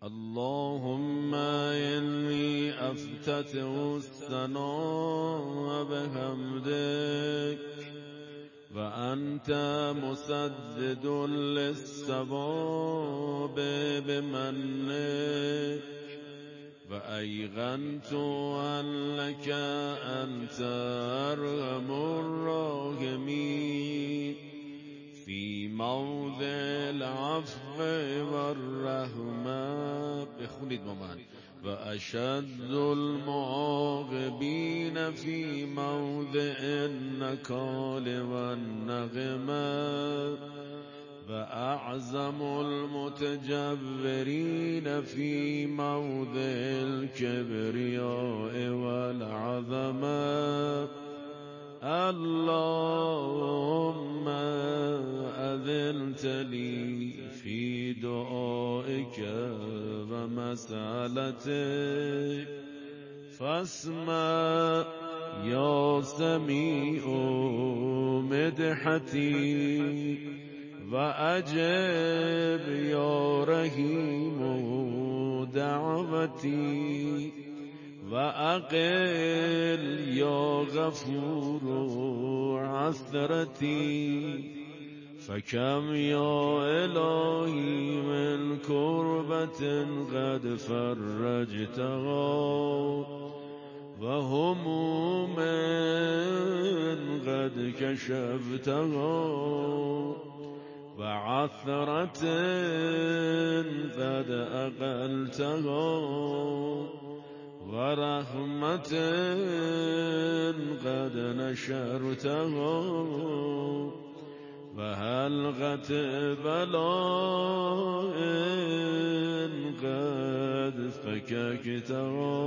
اللهم إني أفتتح الثناء بحمدك وأنت مسدد للصواب بمنك وأيقنت أنك أنت أرحم الراحمين في موضع العفو والرحمة بخونید با من وأشد المعاقبين في موضع النكال والنقمة وأعظم المتجبرين في موضع الكبرياء والعظمة اللهم أذنت لي في دعائك ومسألتك فاسمع يا سميع مدحتي وأجب يا رحيم دعوتي وأقل يا غفور عثرتي فكم يا إلهي من كربة قد فرجتها وهموم قد كشفتها وعثرة قد أقلتها ورحمة قد نشرتها وحلقة بلاء قد فككتها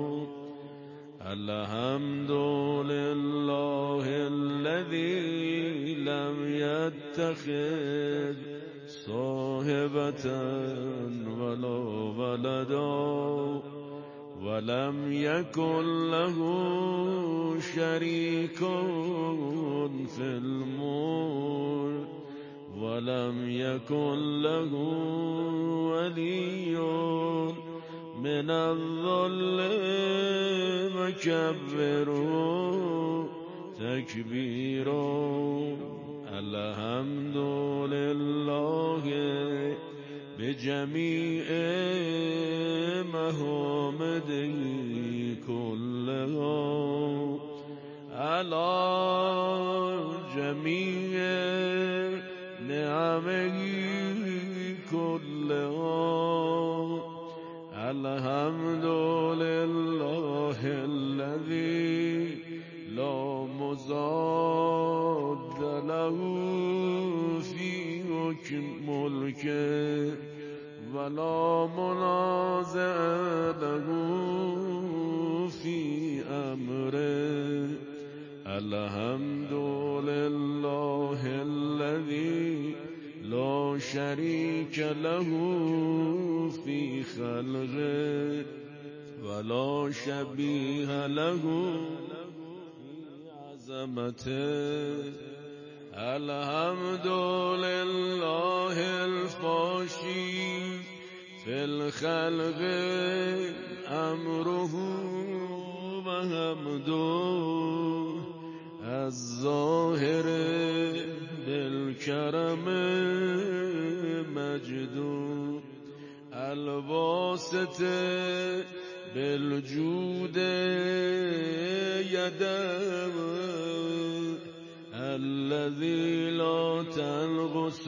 الحمد لله الذي لم يتخذ صاحبة ولا ولدا ولم يكن له شريك في الملك ولم يكن له ولي من الذل وكبره تكبيرا الحمد لله بجميع محامده كلها على جميع نعمه كلها الحمد لله الذي لا مضاد له في ملكه ولا منازع له في أمره الحمد لله الذي لا شريك له في خلقه ولا شبيه له في عظمته الحمد لله الفاشي في الخلق أمره وحمده الظاهر بالكرم مجده الواسط بالجود يده الذي لا تنقص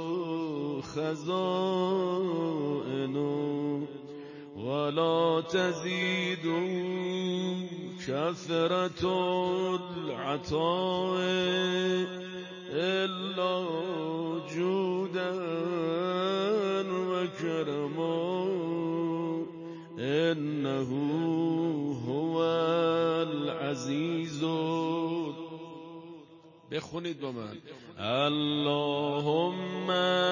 خزائنه ولا تزيد كثرة العطاء إلا جودا وكرما إنه هو العزيز بخونید با من اللهم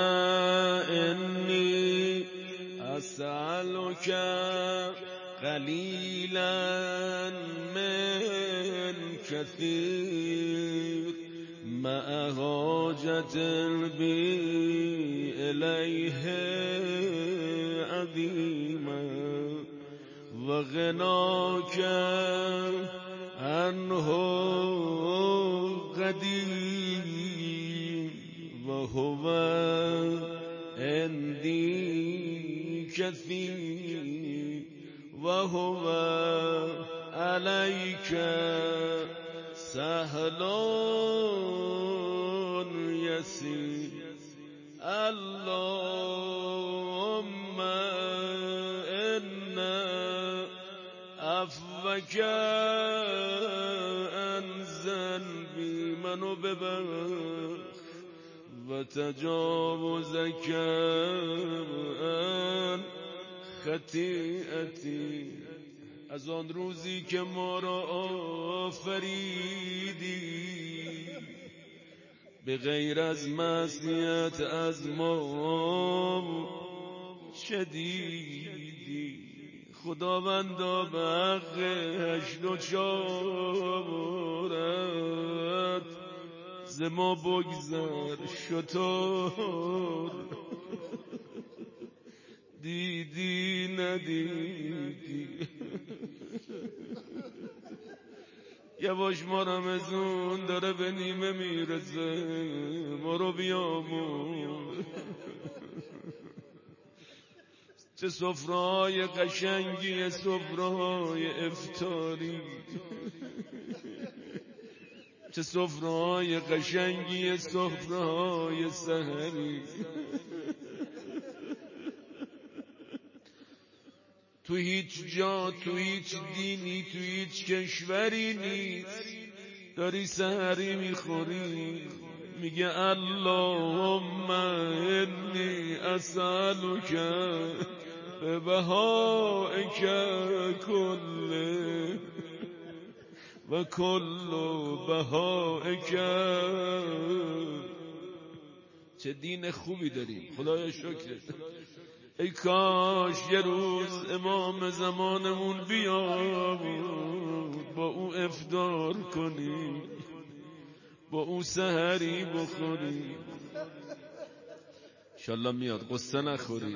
إني أسألك قليلا من كثير مع حاجة بي إليه عظيم غناك عنه قدیم و هو عندی کثیر و هو علیک سهل یسیر اللهم انا عفوک عن ذنبی، منو ببخش و تجاوزک عن خطیئتی، از آن روزی که ما را آفریدی به غیر از معصیت از ما شدیدی. خداوندا به حق 84 ز ما بگذر، شطور دیدی ندیدی. یواش ما رمضون داره به نیمه میرسه، ما رو بیامون. چه سفره‌های قشنگی، سفره‌های افطاری، چه سفره‌های قشنگی، سفره‌های سحری. تو هیچ جا، تو هیچ دینی، تو هیچ کشوری نیست داری سحری میخوری میگه اللهم انی اسألک به بهائک کله و کل بهائک. چه دین خوبی داریم، خدایا شکر. ای کاش یه روز امام زمانمون بیاد، با او افطار کنیم، با او سحری بخوریم. انشالله میاد، قصه نخورید.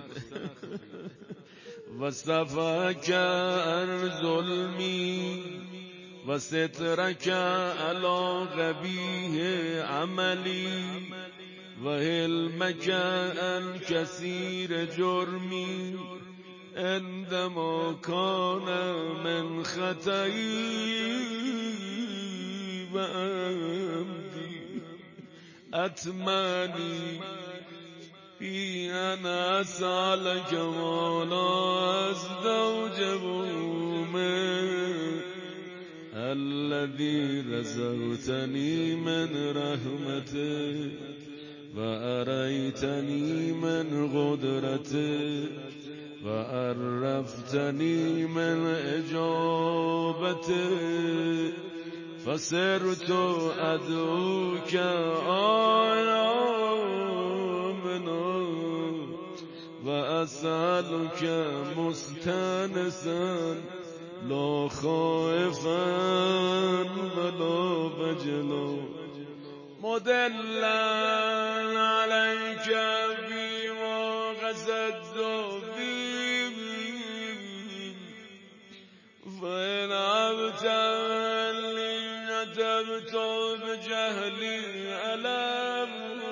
و صفک عن ظلمی و سترک علی قبیح عملی و حلمک عن کثیر جرمی عندما کان من خطئی و عمدی اتمنی فی ان اسألک ما لا استوجب الذی رزقتنی من رحمتک و اریتنی من قدرتک و عرفتنی من اجابتک فصرت ادعوک آمنا و اسألک مستانسا لا خائفا ولا وجلا مدلا علیک فیما قصدت فیه فإن ابتلی ندبت بجهلی علم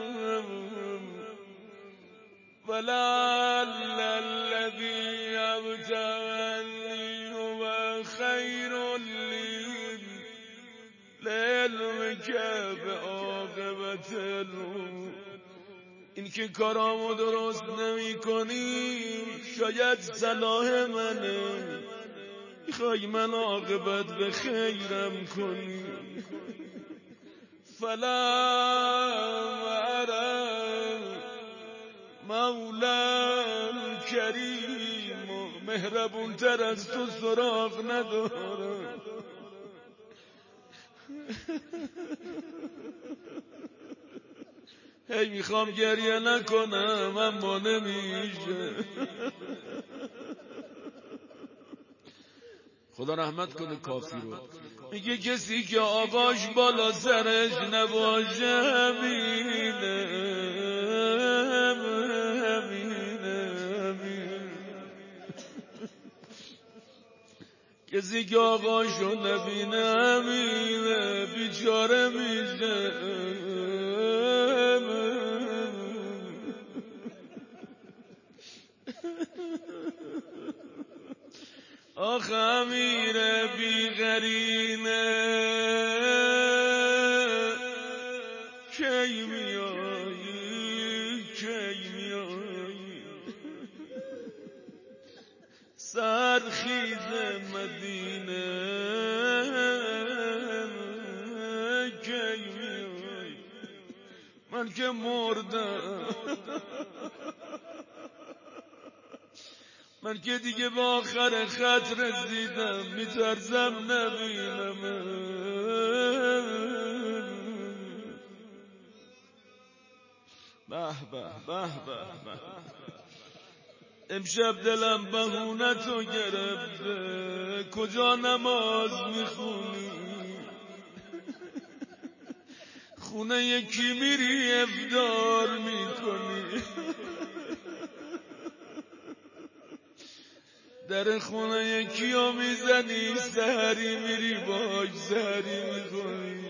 ولعل الذی ابتلی هو خیر لی لعلمک بعاقبت الامور. این که کارامو درست نمی کنی شاید صلاح منه، میخوای من عاقبت به خیرم کنی. فلم ارم مولا کریم مهربون تر از تو سراغ ندارم. هی میخوام گریه نکنم اما نمیشه. خدا رحمت کنه کافی رو. میگه کسی که آقاش بالا سرش نباشه همینه. کسی که آقاشو نبینه میره بیچاره میشه. آخ امیر بیغرینه کی میایی کی میایی، سرخیز مدینه کی میایی، من که مردم، من که دیگه به آخر خط رسیدم، میترسم نبینم. به به به به، امشب دلم بهونتو گرفته، کجا نماز میخونی؟ خونه یکی میری افطار میکنی، در خونه یکی ها میزنی، سحری میری باش سحری میکنی.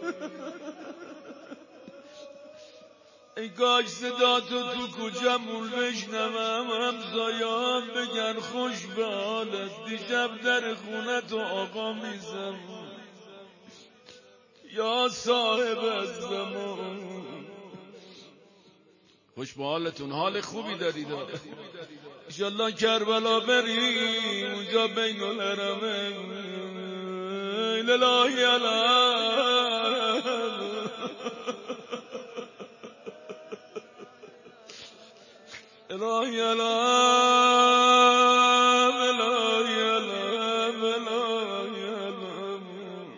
ای کاش صدا تو کوچمون بشنوم، همسایه‌ام بگن خوش به حالت، دیشب در خونه تو آقا میزم یا صاحب الزمان. خوش به حالتون، حال خوبی دارید انشالله کربلا بریم اونجا بین الحرمین الهی الهی الهی الهی الهی الهی.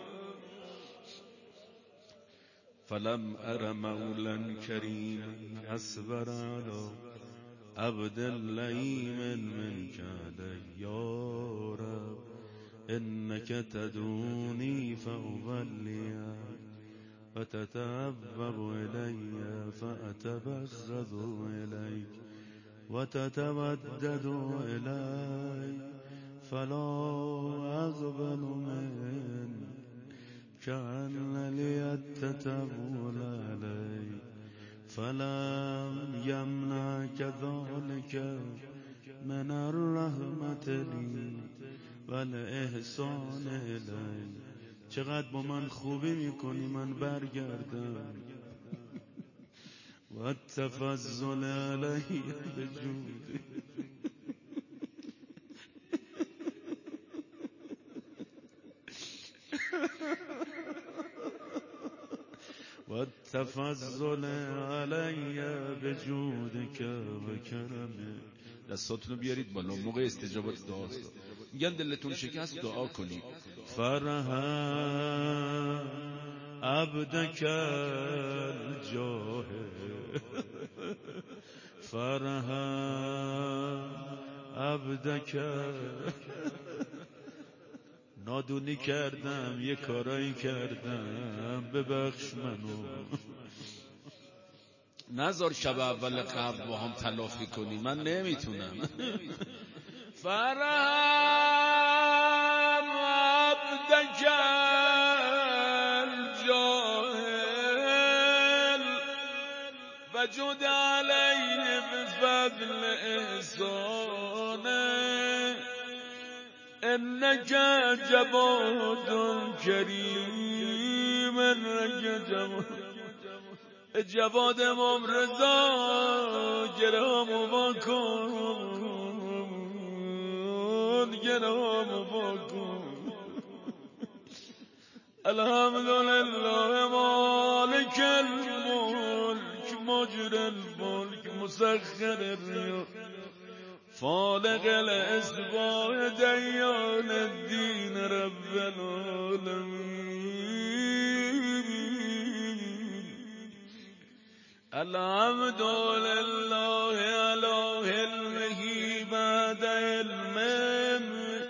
فلم ار مولا کریما اصبر علی عبد اللئیم منک علی یا رب، انک تدعونی فاولیک فتتحبب الی فاتبغض الیک وتتودد الی فلا اقبل منک كأن لي التتول عليك فلم يمنعك ذلك من الرحمة لي والإحسان إلي. چقدر با من خوبی میکنی من برگردم، و التفضل علی بجودی و التفضل علی بجودک و کرمک. دستاتونو بیارید بالا، موقع استجابت دعاست. میگن دلتون شکست دعا کنید. فرحم عبدک الجاهل، فرحم عبدک. نادونی کردم یه کارایی کردم، ببخش منو. نذار شب اول قبل با هم تلافی کنی، من نمیتونم. فرحم عبدک الجاهل وجد علیه بفضل احسانه، انک جواد کریم انک جواد. جواد امام رضا گرامو واکن، گرامو واکن. الحمدلله مالک الملک مجر الملک مسخر الریاح فالق الاسباح دیان الدین رب العالمین. الحمدلله علی حلمه بعد علمه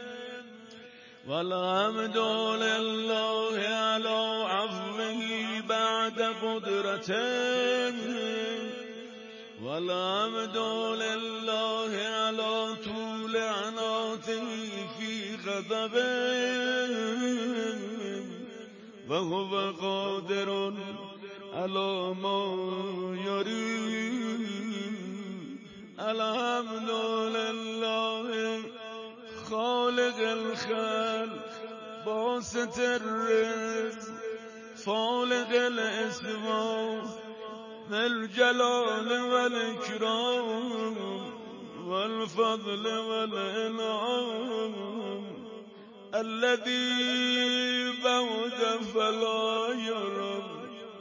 والحمدلله علی عفوه بعد قدرته والحمدلله علی طول عناته فی غضب و هو قادر علی ما یرید. الحمدلله خالق الخلق باسط الرزق فالق الاسماء ذی الجلال والاکرام والفضل والانعام الذي بعد فلا يرم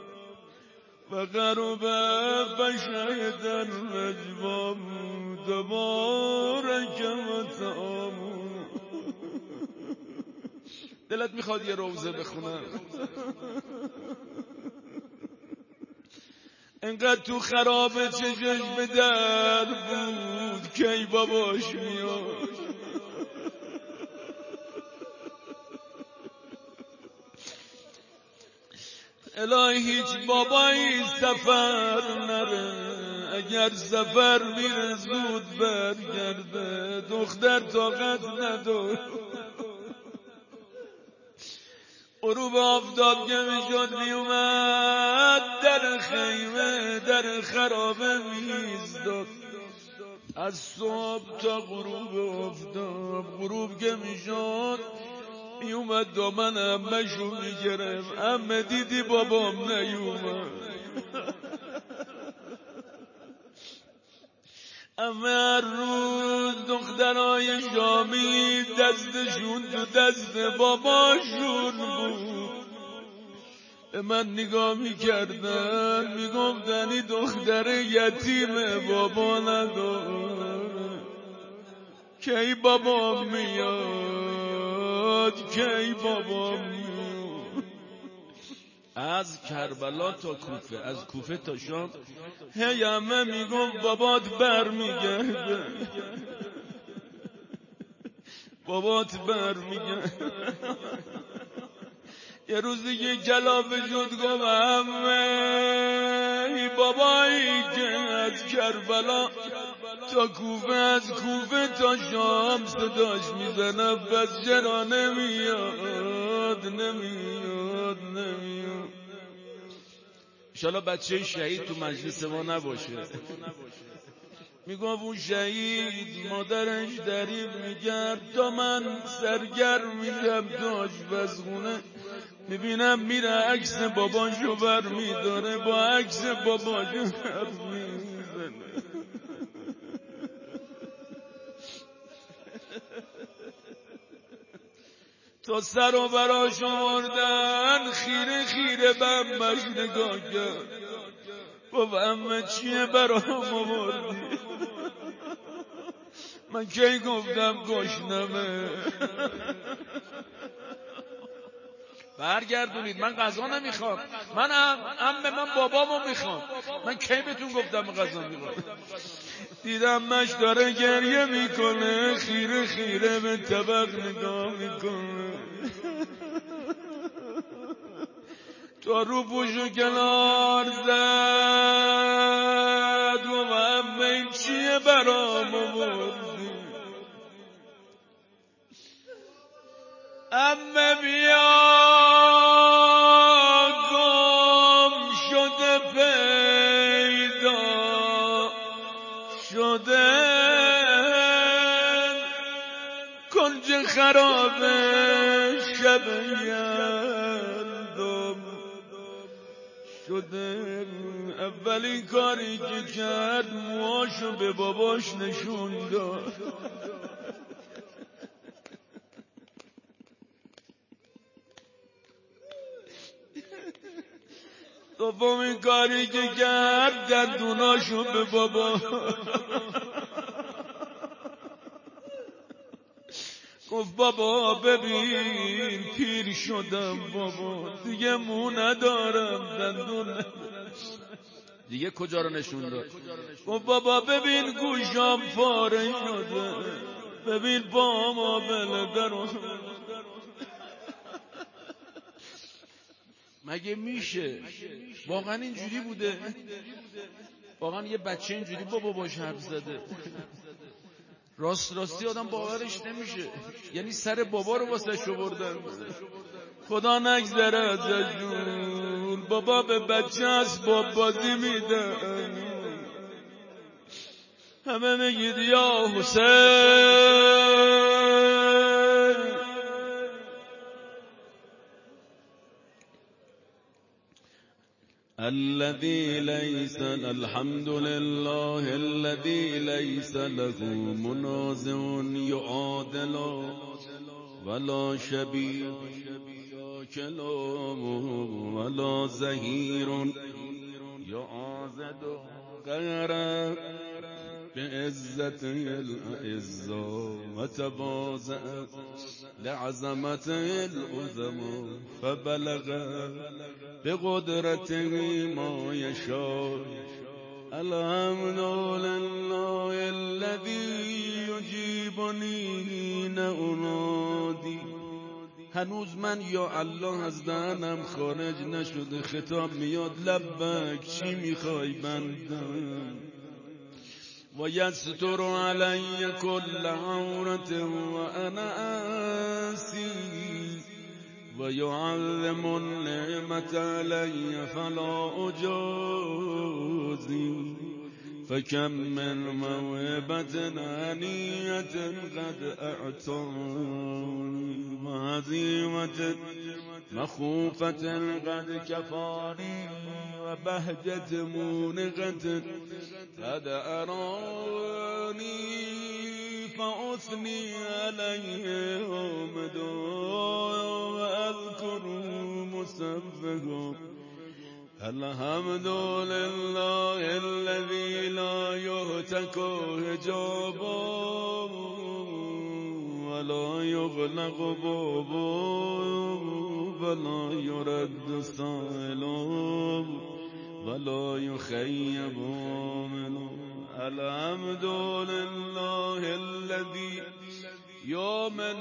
وقرب فشهد النجوم تبارک مطعم. دلت میخواد یه روزه بخونم؟ انقدر تو خرابه چشش به در بود کی باباش میاد. الهی هیچ بابایی سفر نره، اگر سفر میره زود برگرده. دختر طاقت نداره، غروب آفتاب که میشد میومد در خیمه در خرابه میزداد از صبح تا غروب آفتاب. غروب که میشد میومد دامن عمه‌شو میگرفت. عمه دیدی بابام نیومد؟ عمه هر روز دخترای شامی دستشون تو دست باباشون بود. به من نگاه میکردن میگفتن این دختر یتیمه بابا نداره. کی بابام میاد کی بابام میاد. از کربلا تا کوفه، از کوفه تا شام هی عمه میگفت بابات بر میگرده بابات بر میگرده. یه روزی یه کلافه شد گفت عمه بابایی که از کربلا تا کوفه از کوفه تا شام صداش میزنه بس چرا نمیاد نمیاد نمیاد. انشالله بچه شهید تو مجلس ما نباشه. میگم اون شهید مادرش دریغ میگرد تا من سرگرم میشم تو آشپزخونه میبینم میره عکس باباشو بر میداره با عکس باباشو بر میزنه. تا سر و براش آوردن خیره خیره به عمه‌ش نگاه کرد گفت عمه چیه برام آوردی؟ من کی گفتم گشنمه؟ برگردونید من غذا نمیخوام. من عمه من بابامو میخوام. من کی بهتون گفتم غذا میخوام؟ دیدم مش داره گریه میکنه خیره خیره به طبق نگاه میکنه تا رو پوشو کنار زد و عمه این چیه برام آوردی؟ عمه بیا گم شده پیدا شده کنج خراب شب گندم شده. اولین کاری که کرد موهاشو به باباش نشون داد. دومین کاری که کرد دندوناشو به بابا گفت بابا ببین پیر شدم بابا دیگه مو ندارم دندون دیگه. کجا رو نشون داد؟ گفت بابا ببین گوشام پاره شده ببین پام آبله درو. مگه میشه؟ واقعا اینجوری بوده؟ واقعا یه بچه اینجوری با باباش حرف زده؟ راستی آدم باورش نمیشه، یعنی سر بابا رو واسه شو بردن. خدا نگذره ازش جون، بابا به بچه اسباب بازی میده. همه میگید یا حسین، الذي ليس الحمد لله الذي ليس له منازع يعادل ولا شبيه شاكل ولا زهير يعاذد غيره بعزته الأعزة وتبازأ لعظمته العظمى فبلغ بقدرته ما يشاء. الحمد لله الذي يجيبني حين أنادي. هنوز من یا الله از دهنم خارج نشده، خطاب میاد لبک، چی میخوای بندم؟ و یستر علی کل عورت و انا آسی و یعظم النعمت علی فلا اجازی. فكم من موهبة هنية قد أعطاني وهزيمة مخوفة قد كفاني وبهجة مونغة قد أراني فأثني عليه ومدعو وأذكر مسبه. الحمد لله الذي لا يهتك حجابه ولا يغلق بابه ولا يرد سائله ولا يخيب عامله. الحمد لله الذي يؤمن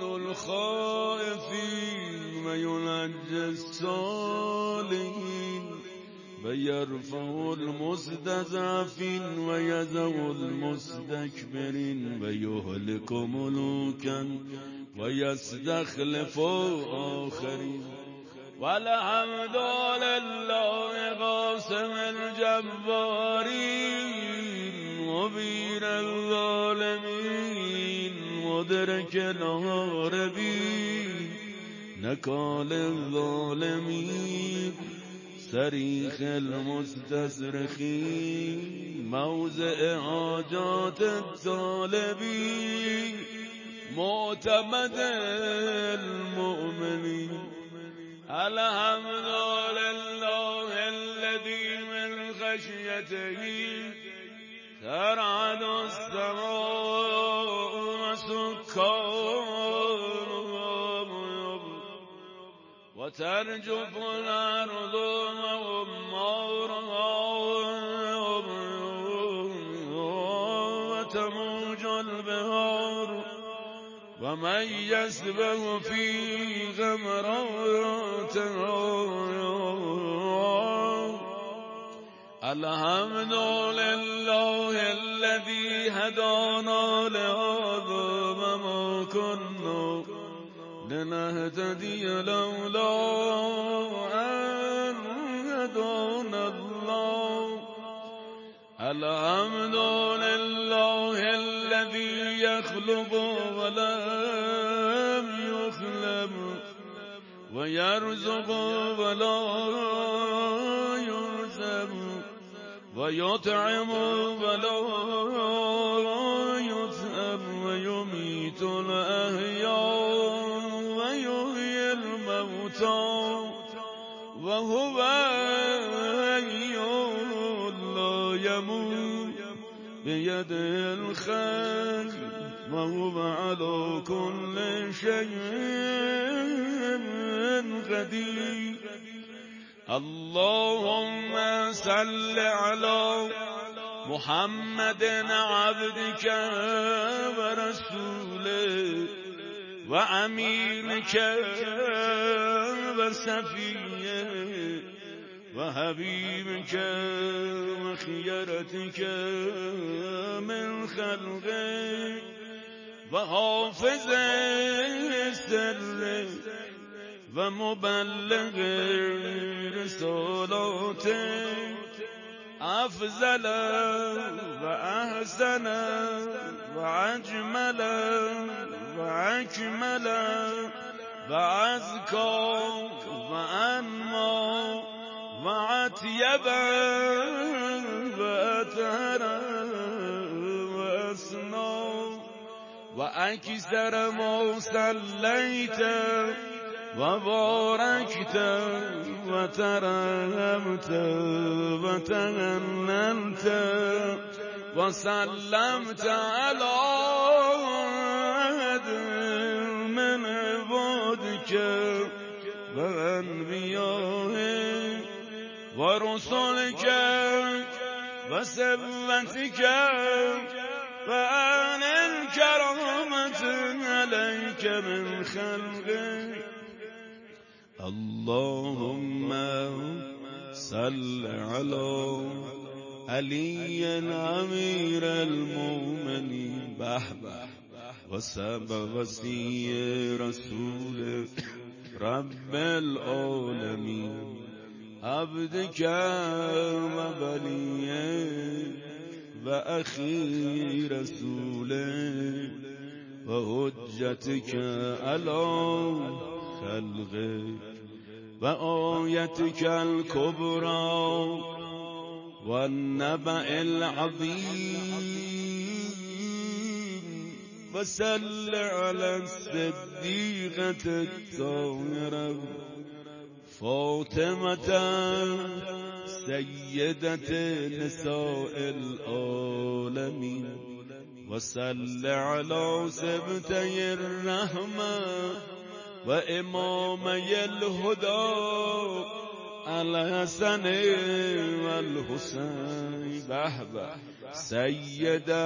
الخائفين وينجي الصالحين ويرفع المستضعفين ويذو المستكبرين ويهلك ملوكا ويستخلف آخرين. والحمد لله قاسم الجبارين مبين الظالمين مدرك الهاربين نكال الظالمين صريخ المستصرخين موضع حاجات الطالبين معتمد المؤمنين. الحمد لله الذي من خشيته ترعد السماء وسكانها وترجف الأرض وأمارها وتموج البحار ومن يسبح في غمراتها. الحمد لله الذي هدانا لهذا وما كنا لنهتدي لولا أن هدانا الله. الحمد لله الذي يخلق ولم يخلق ويرزق ولا يرزق ويطعم ولا يطعم ويميت الأحياء ويحيي الموتى وهو حي لا يموت بيده الخير وهو على كل شيء قدير. اللهم صل على محمد عبدك ورسولك وأمينك وصفيك وحبيبك وخيرتك من خلقك و حافظ سر و مبلغ رسالات افضل و احسن و اجمل و اکمل و ازکا و انما و اطیب و اطهر و اسنا و اکثر ما صلیت و بارکت و ترحمت و تغننت و سلمت علی احد من عبادک و انبیائک و رسولک و صفتک و عن الکرامت علیک من خلقک. اللهم صل على علی امیر المؤمنین و سب وصی رسول رب العالمین عبدک و بلیک و اخی رسولک و حجتک علی خلقک و آیتک الکبری و النبأ العظیم و صل علی الصدیقة الطاهرة فاطمة سیدة نساء العالمین و صل علی سبطی الرحمة و امامی الهدى الحسن و الحسین سیدی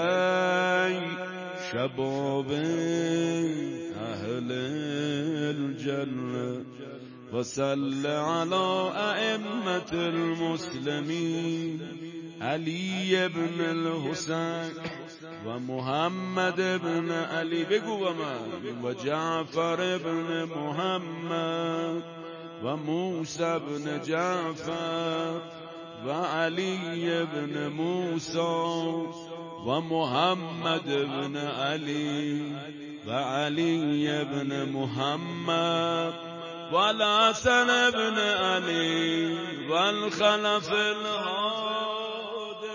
شباب اهل الجنة و صل علی ائمة المسلمین علی ابن الحسین و محمد ابن علی بگو و من و جعفر ابن محمد و موسی ابن جعفر و علی ابن موسی و محمد ابن علی و علی ابن محمد و الحسن ابن علی و الخلف الهادی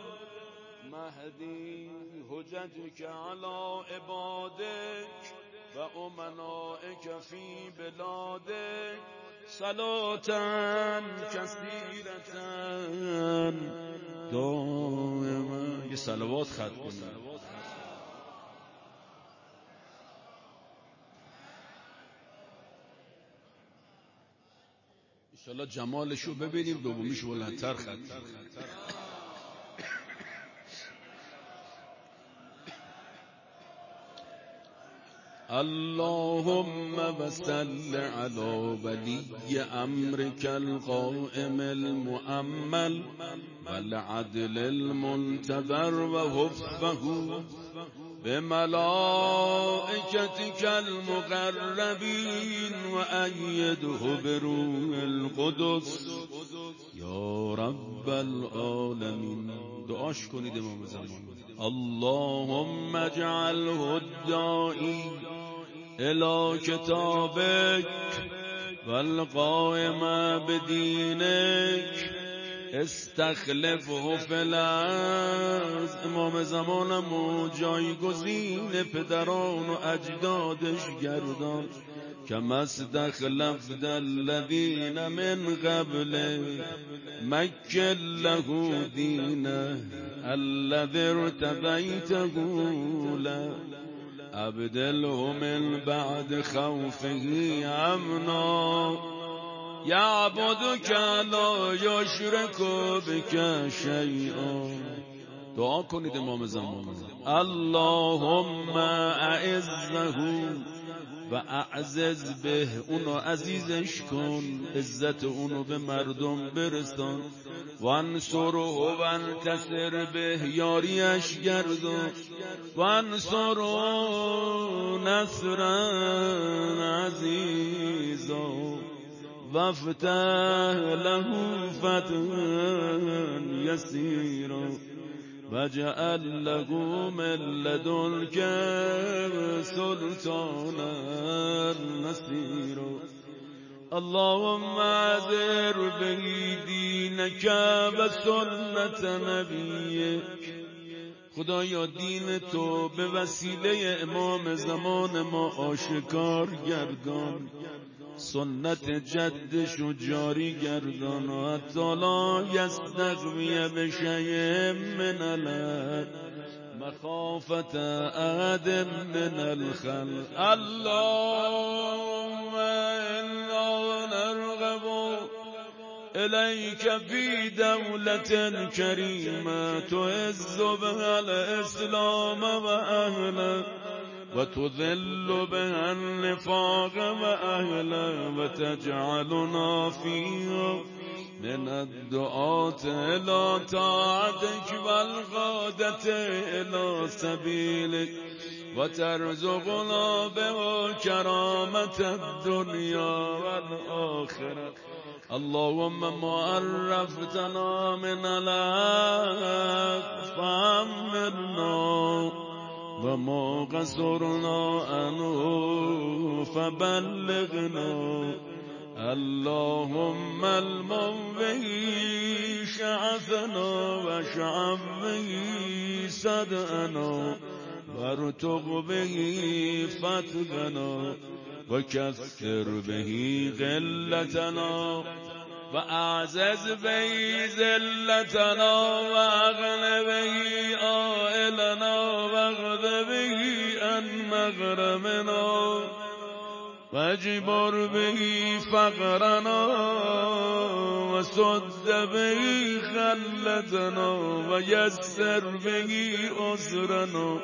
المهدی حجتک علی عبادک و امنائک فی بلادک صلاة کثیرة دائما. یه صلوات ختم کنیم. انشالله جمالشو ببینیم، دومیشو بلندتر ختم کنیم. اللهم وصل على ولي أمرك القائم المؤمل والعدل المنتظر وحفظه بملائكتك المقربين وأيده بروح القدس يا رب العالمين. دعاش کنید امام زمان. اللهم اجعله الداعي إلى كتابك والقائم بدينك استخلفه في الارض. امام زمانم جایگزین پدران و اجدادش گردان كما استخلفت الذين من قبل مكن له دينه الذي ارتضيته له أبدله من بعد خوفه امنا يعبدك لا يشرك بك شيئا. دعا کنید امام زمان. اللهم اعزه و اعزز به، اونو عزیزش کن، عزت اونو به مردم برسان. و انصره و انتصر به، یاریش گردان. وانصروا نصرا عزيزا وافتح له فتحا يسيرا واجعل له من لدنك سلطانا نصيرا اللهم اعذر به دینك و سنت نبیک. خدایا دین تو به وسیله امام زمان ما آشکار گردان، سنت جدش و جاری گردان و حتی لا یستغوی بشیء من الارض مخافت احد من الخلق. اللهم انا نرغب الیک فی دولة کریمه تعز بها الاسلام و اهله و تذل بها النفاق و اهله و تجعلنا فیها من الدعاة الى طاعتك والغادة الى سبیلك و ترزقنا به کرامة الدنیا والآخرة. اللهم ما عرفتنا من الحق فأمرنا وما قصرنا عنه فبلغنا. اللهم المنبه شعثنا واشعب به صدعنا وارتق به فتقنا وكثر به غلتنا واعزز به ذلتنا واغن به عائلنا واغد به عن مغرمنا واجبر به فقرنا وسد به خلتنا ويسر به عسرنا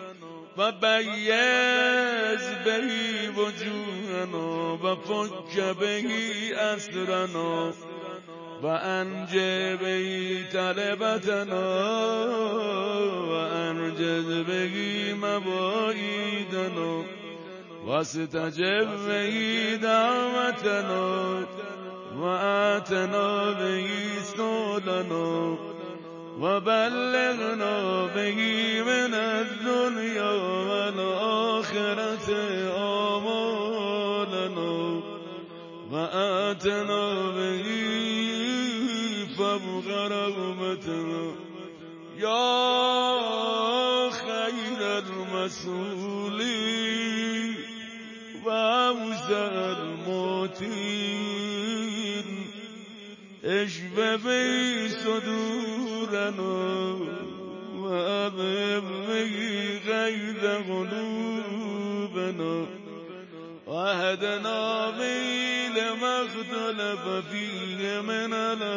وبيز به وجوهنا وفك به أسرنا وأنج به طلبتنا وأنجز به مواعيدنا واستجب به دعوتنا وآتنا به سؤلنا وبلغنا به من الدنيا والآخرة آمالنا وآتنا به فوق رغبتنا يا خير المسؤولين وأوسع الموتين اشف به صدورنا وأذهب به غيظ قلوبنا واهدنا به لما اختلف فيه من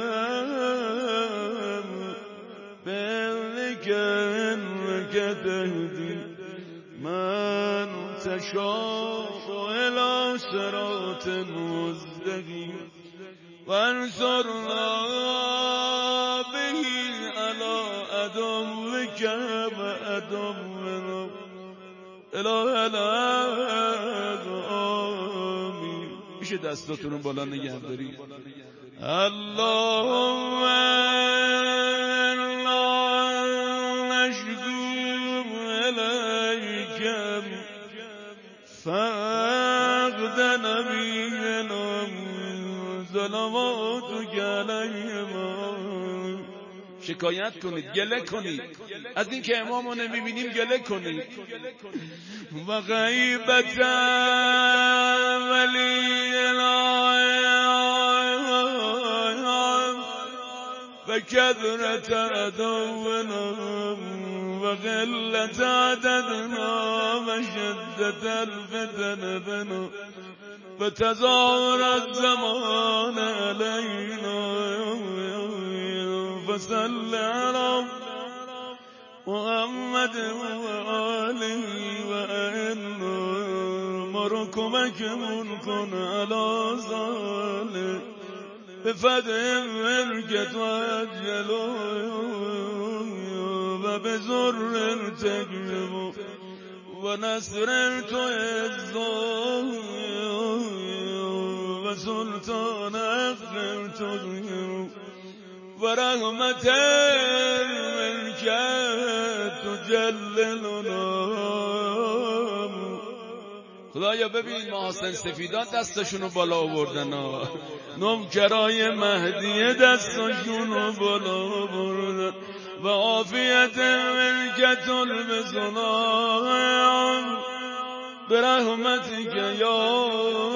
الأمر بإذنك إنك تهدي من تشاء إلى صراط مستقيم وانصرنا به على عدوك وعدونا اله الارض آمین. میشه دستاتون بالا نگه داری؟ اللهم نشکو الیک فقد نبینا ظلماتك علیهما. شکایت کنید، گله کنید از این که امامو نمیبینیم، گله کنید. و غیبت ولینا و کثرت عدونا و قلت عددنا و شدت الفتن بنا و تظاهر الزمان علینا فصل على محمد وآله وإنا مركبك منكن على ذلك بفتح منك تعجل بزر تغلب ونصر تعز وسلطان أخر تظهر ورحمة منك تجللنا. خدایا ببین محاسن سفیدان دستشونو بالا آوردن، نوکرای مهدی دستشونو بالا آوردن و عافیت ملکت البسلام برحمتک یا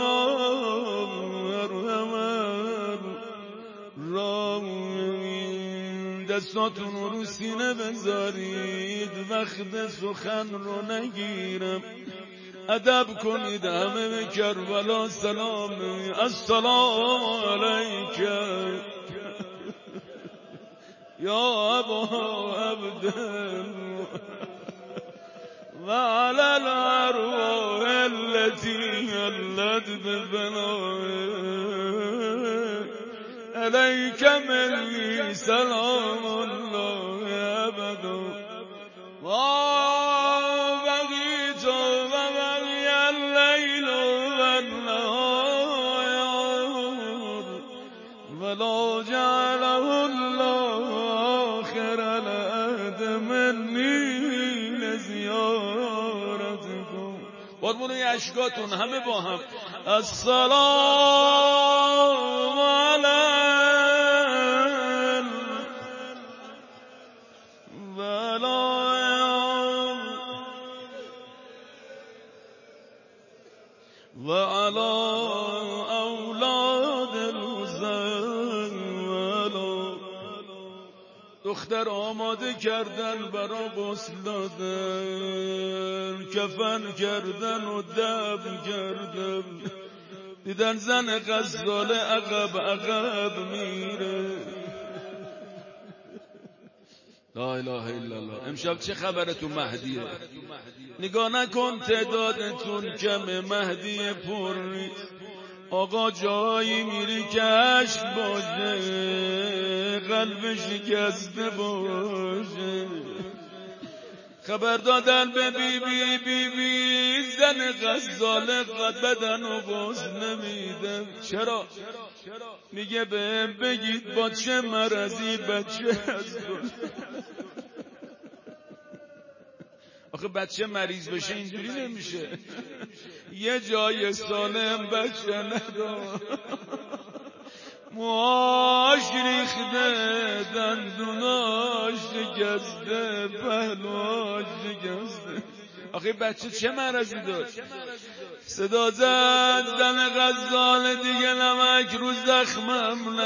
ارحم. دستاتون رو سینه بذارید، وقت سخن رو نگیرم، ادب کنید همه به کربلا سلام. السلام علیک یا ابا عبدالله و علی الارواح التي حلت بفنائك علیک منی سلام الله ابدا. ولا جعله الله آخر العهد مني لزيارتكم. قربونوی اشکاتون همه با هم السلام علیکم و علی اولاد دختر آماده کردن برا غسل دادن، کفن کردن و دفن کردن، دیدن زن غزاله عقب میره. لا اله الا الله. امشب چه خبره تو مهدیه؟ نگاه نکن تعدادتون کمه، مهدی پر نیست. آقا جایی میری که عشق باشه، قلب شکسته باشه. خبر دادن به بی زن غزاله بدن و غسل نمیده. چرا؟ میگه بهم بگید با چه مرضی بچه هست. آخه بچه مریض بشه اینجوری نمیشه، یه جای سالم بچه ندار، موهاش ریخته، دندوناش شکسته، پهلوهاش شکسته. آخه بچه چه مرضی داشت؟ صدا زد زن غزال دیگه نمک رو زخمم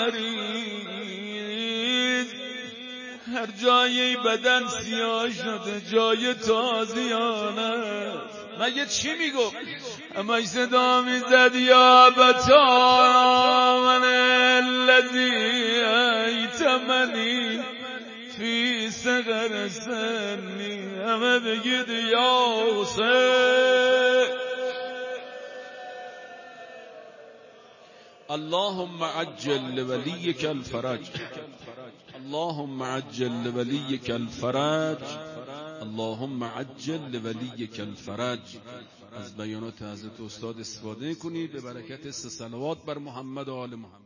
نریز، هر جایی بدن سیاه شده جای تازیانه. مگه چی میگو؟ اما صدا میزد یا بتا من الذی ایتمنی فی صغر سنی. همه بگید یا حسین. اللهم عجل لولیک الفرج، اللهم عجل لولیک الفرج، اللهم عجل لولیک الفرج. از بیانات حضرت استاد استفاده کنید به برکت 3 صلوات بر محمد و آل محمد.